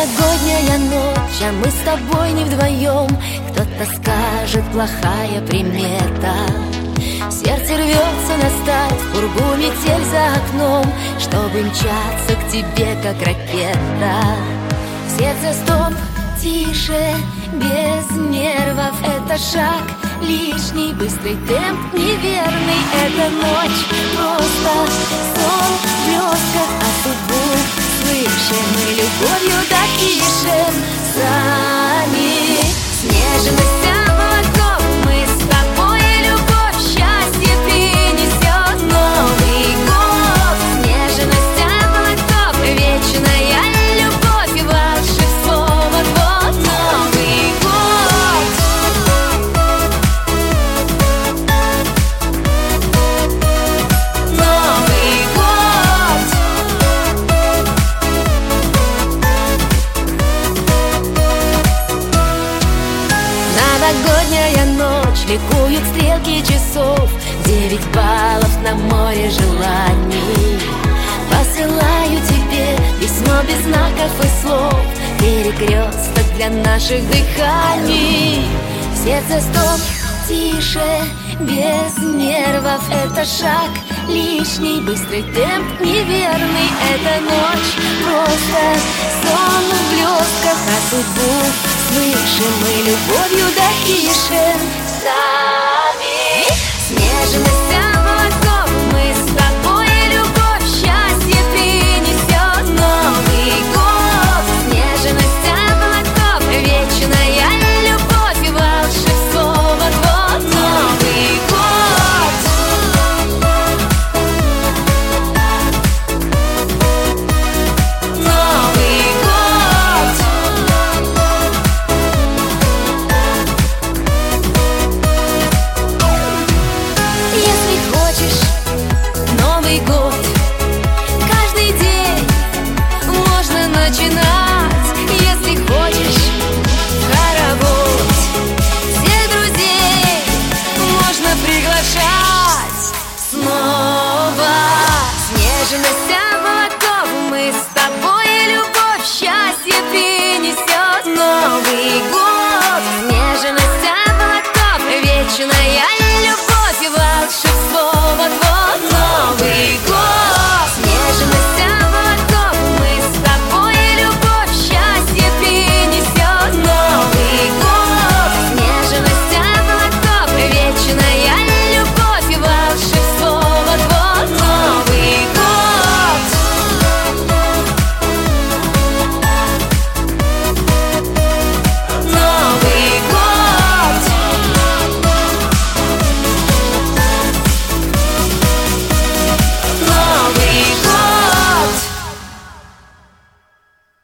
Новогодняя ночь, а мы с тобой не вдвоем. Кто-то скажет, плохая примета. Сердце рвется на старт, в пургу метель за окном, чтобы мчаться к тебе, как ракета. Сердце стоп, тише, без нервов. Это шаг лишний, быстрый темп неверный. Эта ночь просто сон в блесках, а судьбу свыше мы любовью допишем сами. Снежность облаков, мы с тобой, любовь, счастье принесет Новый год. Снежность облаков, вечная любовь, волшебство, вот Новый год. Новый год. Новогодняя ночь, ликуют стрелки часов, 9 баллов на море желаний. Посылаю тебе письмо без знаков и слов, перекресток для наших дыханий. Сердце стоп, тише, без нервов. Это шаг лишний, быстрый темп неверный. Эта ночь просто сон в блесках, а судьбу свыше мы любовью допишем сами. Снежность облаков, мы с тобой, любовь, счастье принесет Новый год. Снежность облаков, вечная любовь, волшебство, вот Новый год. Новый год. Если хочешь Новый год,